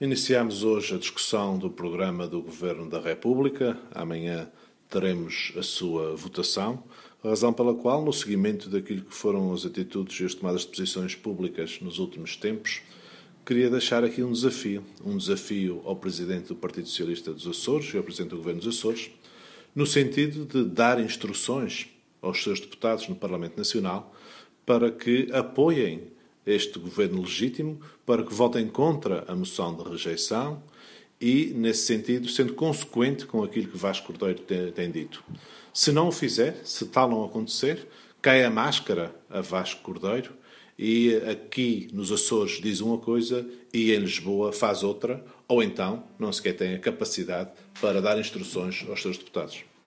Iniciamos hoje a discussão do programa do Governo da República. Amanhã teremos a sua votação, razão pela qual, no seguimento daquilo que foram as atitudes e as tomadas de posições públicas nos últimos tempos, queria deixar aqui um desafio ao Presidente do Partido Socialista dos Açores e ao Presidente do Governo dos Açores, no sentido de dar instruções aos seus deputados no Parlamento Nacional para que apoiem este governo legítimo, para que votem contra a moção de rejeição e, nesse sentido, sendo consequente com aquilo que Vasco Cordeiro tem dito. Se não o fizer, se tal não acontecer, cai a máscara a Vasco Cordeiro e aqui nos Açores diz uma coisa e em Lisboa faz outra, ou então não sequer tem a capacidade para dar instruções aos seus deputados.